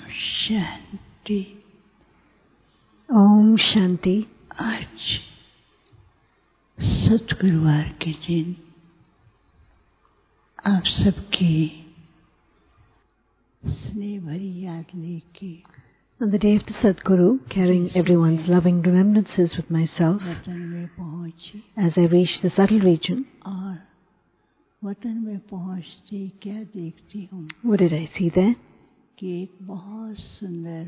शांति। ओम शांति। आज सतगुरुवार के दिन आप सबकी स्नेह भरी याद लेके On the day of the Sadguru, carrying everyone's loving remembrances with myself, वतन में पहुंची as I reach the subtle region, और वतन में पहुंचते क्या देखती हूँ what did I see there? कि एक बहुत सुंदर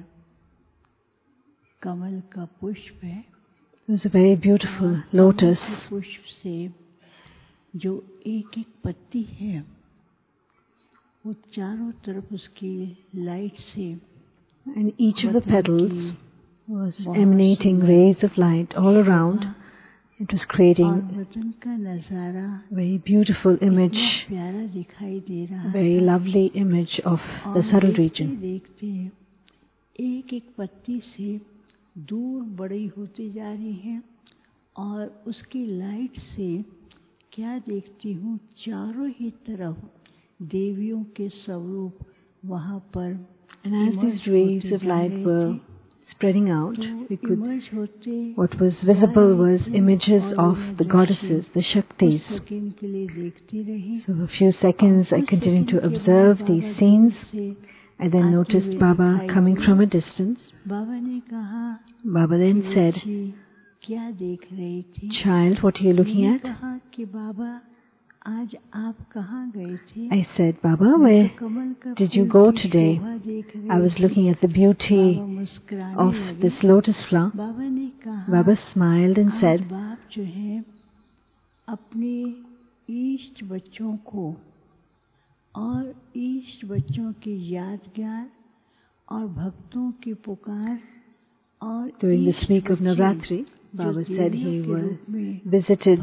कमल का पुष्प है। It was a very beautiful lotus, कमल के पुष्प से जो एक एक पत्ती है वो चारों तरफ उसकी लाइट से and each of the petals was emanating rays of light all around. It was creating वतन का नजारा a very beautiful image, प्यारा दिखाई दे रहा a very lovely image of the subtle region. देखते एक एक पत्ती से दूर बड़ी होती जा रही है और उसकी लाइट से क्या देखती हूँ, चारों ही तरफ देवियों के स्वरूप वहाँ पर। And as these rays of light were spreading out, we could, what was visible was images of the goddesses, the Shaktis. So for a few seconds I continued to observe these scenes. I then noticed Baba coming from a distance. Baba then said, "Child, what are you looking at?" I said, "Baba, where did you go today?" I was looking at the beauty of this lotus flower. Baba smiled and said, अपने इष्ट बच्चों को और इष्ट बच्चों की यादगार और भक्तों की पुकार और during this week of Navratri, Baba said he visited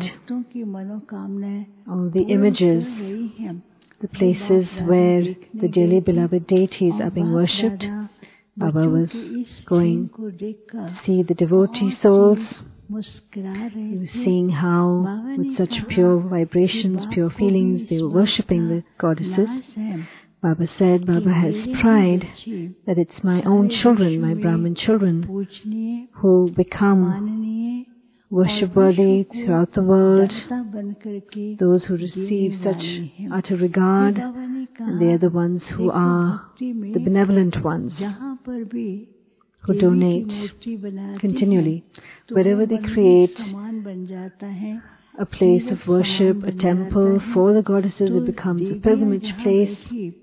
all the images, the places where the dearly beloved deities are being worshipped. Baba was going to see the devotee souls. He was seeing how, with such pure vibrations, pure feelings, they were worshipping the goddesses. Baba said, Baba has pride that it's my own children, my Brahmin children, who become worship-worthy throughout the world, those who receive such utter regard, and they are the ones who are the benevolent ones, who donate continually. Wherever they create a place of worship, a temple for the goddesses, it becomes a pilgrimage place,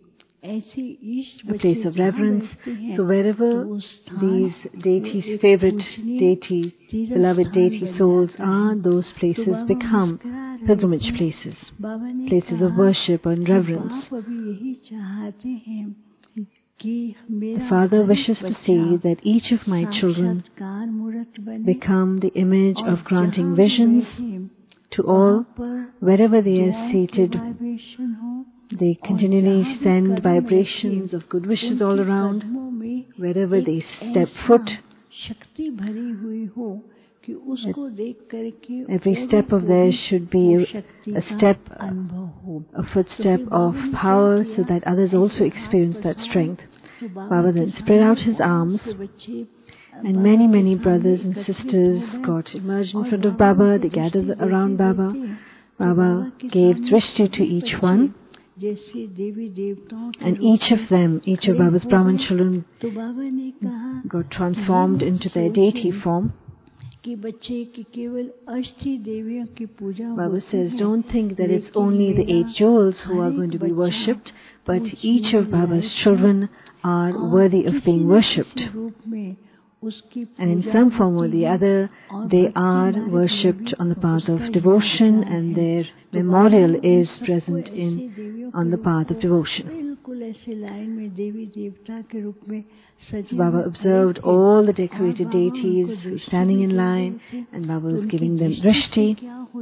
a place of reverence. So wherever these deities, favorite deity, beloved deity souls are, those places become pilgrimage places, places of worship and reverence. The Father wishes to see that each of my children become the image of granting visions to all. Wherever they are seated, they continually send vibrations of good wishes all around. Wherever they step foot, every step of theirs should be a footstep of power, so that others also experience that strength. Baba then spread out his arms, and many, many brothers and sisters got emerged in front of Baba. They gathered around Baba. Baba gave drishti to each one, and each of them, each of Baba's Brahmin children, got transformed into their deity form. Baba says, don't think that it's only the 8 jewels who are going to be worshipped, but each of Baba's children are worthy of being worshipped. And in some form or the other, they are worshipped on the path of devotion, and their memorial is present on the path of devotion. So Baba observed all the decorated deities standing in line, and Baba was giving them drishti.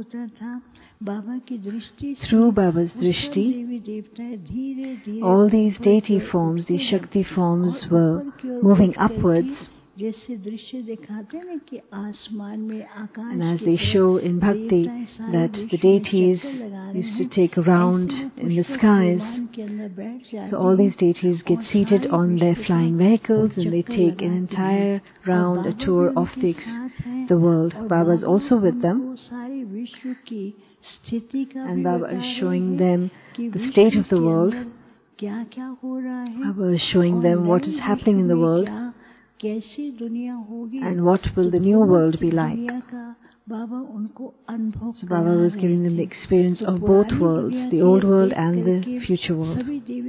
Through Baba's drishti, all these deity forms, these Shakti forms, were moving upwards जैसे दृश्य दिखाते हैं ना कि आसमान में आकाश And as they show in bhakti that the deities used to take a round in the skies, so all these deities get seated on their flying vehicles and they take an entire round, a tour of the world. Baba is also with them, and Baba is showing them the state of the world. Baba is showing them what is happening in the world and what will the new world be like. So Baba was giving them the experience of both worlds, the old world and the future world.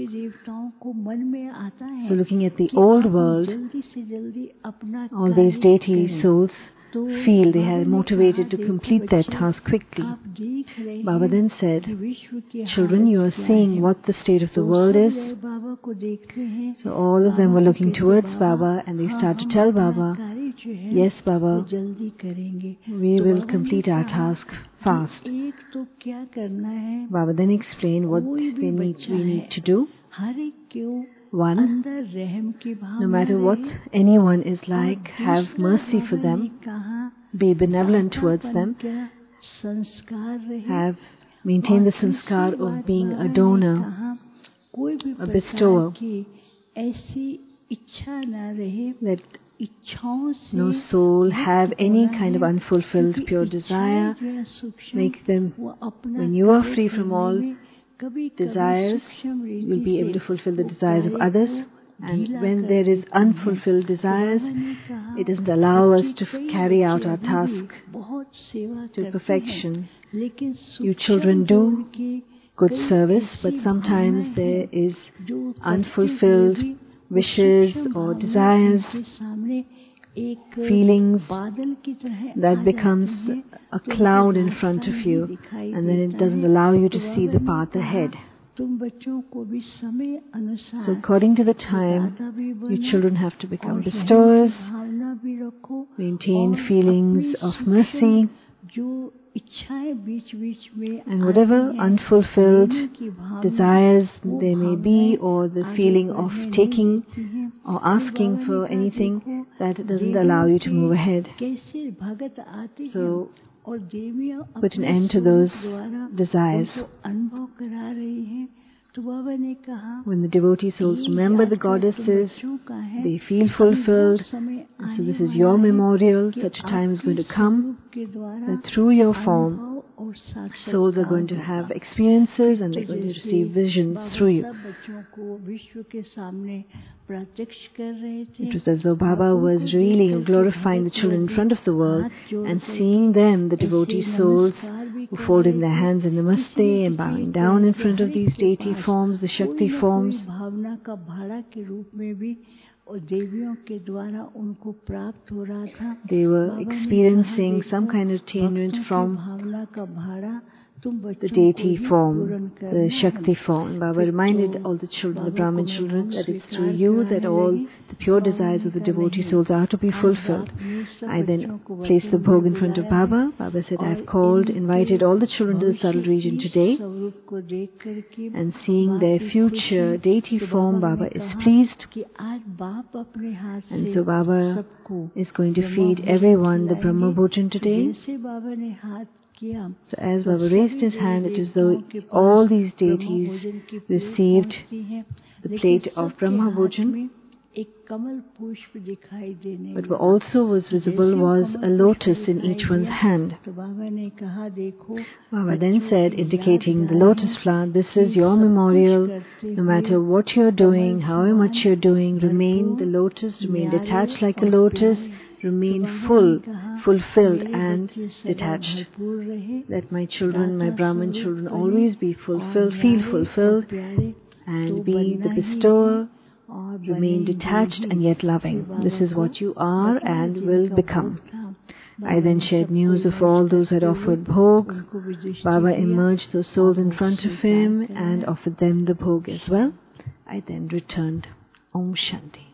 So looking at the old world, all these deity souls feel they are motivated to complete their task quickly. Baba then said, children, you are seeing what the state of the world is. So all of them were looking towards Baba and they start to tell Baba, yes, Baba, we will complete our task fast. Baba then explained what we need to do. One, no matter what anyone is like, have mercy for them, be benevolent towards them, maintain the sanskar of being a donor, a bestower. Let no soul have any kind of unfulfilled pure desire. Make them, when you are free from all desires, you'll be able to fulfill the desires of others. And when there is unfulfilled desires, it doesn't allow us to carry out our task to perfection. You children do good service, but sometimes there is unfulfilled wishes or desires, feelings that becomes a cloud in front of you, and then it doesn't allow you to see the path ahead. So according to the time, you children have to become bestowers, maintain feelings of mercy, and whatever unfulfilled desires there may be, or the feeling of taking or asking for anything, that doesn't allow you to move ahead. So put an end to those desires. When the devotee souls remember the goddesses, they feel fulfilled. So this is your memorial. Such a time is going to come that through your form, souls are going to have experiences and they're going to receive visions through you. It was as though Baba was revealing or glorifying the children in front of the world, and seeing them, the devotee souls, who fold in their hands in Namaste and bowing down in front of these deity forms, the Shakti forms. They were experiencing some kind of attainment from the deity form, the Shakti form. Baba reminded all the children, the Brahmin children, that it's through you that all the pure desires of the devotee souls are to be fulfilled. I then placed the bhog in front of Baba. Baba said, I've invited all the children to the subtle region today, and seeing their future deity form, Baba is pleased. And so Baba is going to feed everyone the Brahma Bhojan today. So as Baba raised his hand, it is as though all these deities received the plate of Brahma Bhojan. But what also was visible was a lotus in each one's hand. Baba then said, indicating the lotus flower, this is your memorial. No matter what you're doing, however much you're doing, remain the lotus, remain detached like a lotus, remain fulfilled and detached. Let my children, my Brahmin children, always be fulfilled, feel fulfilled, and be the bestower. Remain detached and yet loving. This is what you are and will become. I then shared news of all those who had offered bhog. Baba emerged those souls in front of him and offered them the bhog as well. I then returned. Om Shanti.